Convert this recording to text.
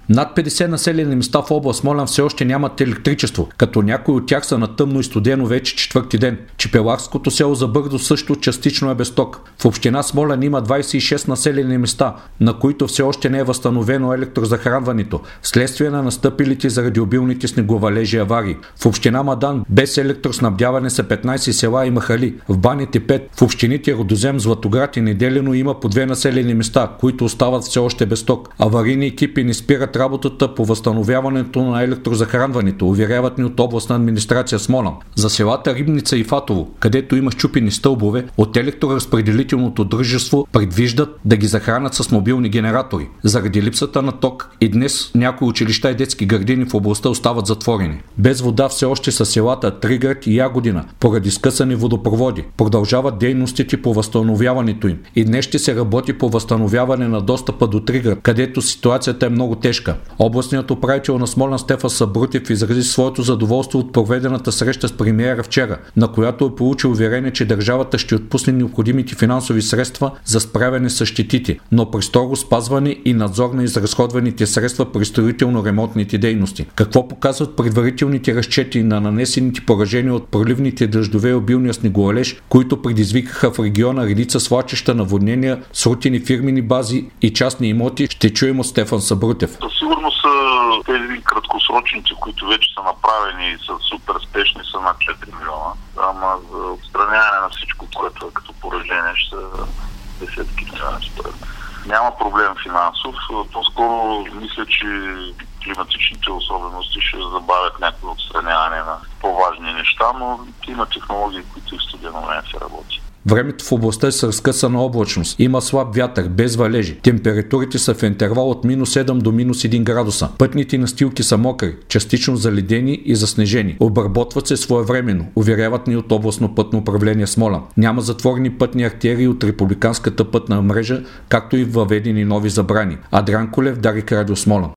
Над 50 населени места в област Смолян все още нямат електричество, като някои от тях са на тъмно и студено вече четвърти ден. Чепеларското село Забърдо също частично е без ток. В община Смолян има 26 населени места, на които все още не е възстановено електрозахранването, вследствие на настъпилите заради обилните снеговалежи аварии. В община Мадан без електроснабдяване са 15 села и махали, в Баните 5, в общините Родозем, Златоград и Неделино има по 2 населени места, които остават все още без ток. Аварийни екипи не спират работата по възстановяването на електрозахранването, уверяват ни от областна администрация Смолян. За селата Рибница и Фатово, където има счупени стълбове, от електроразпределителното дружество предвиждат да ги захранят с мобилни генератори. Заради липсата на ток и днес някои училища и детски градини в областта остават затворени. Без вода все още са селата Триград и Ягодина, поради скъсани водопроводи. Продължават дейностите по възстановяването им. И днес ще се работи по възстановяване на достъпа до Триград, където ситуацията е много тежка. Областният управител на Смолян Стефан Събрутев изрази своето задоволство от проведената среща с премиера вчера, на която е получил уверение, че държавата ще отпусне необходимите финансови средства за справяне с щетите, но при строго спазване и надзор на изразходваните средства при строително-ремонтните дейности. Какво показват предварителните разчети на нанесените поражения от проливните дъждове и обилния снеговалеж, които предизвикаха в региона редица свлачища, наводнения, срутени фирмени бази и частни имоти, ще чуем от Стефан Събрутев. Сигурно са тези краткосрочните, които вече са направени и са супер спешни, са над 4 милиона. Ама за отстраняване на всичко, което е като поражение, ще са десетки милиони според. Няма проблем финансов. По-скоро мисля, че климатичните особености ще забавят някакво отстраняване на по-важни неща, но има технологии, които в студено време се работи. Времето в областта е с разкъсана облачност. Има слаб вятър, без валежи. Температурите са в интервал от -7 до -1 градуса. Пътните настилки са мокри, частично заледени и заснежени. Обработват се своевременно, уверяват ни от областно пътно управление Смолян. Няма затворени пътни артерии от републиканската пътна мрежа, както и въведени нови забрани. Адриан Колев, Дарик, Радио Смолян.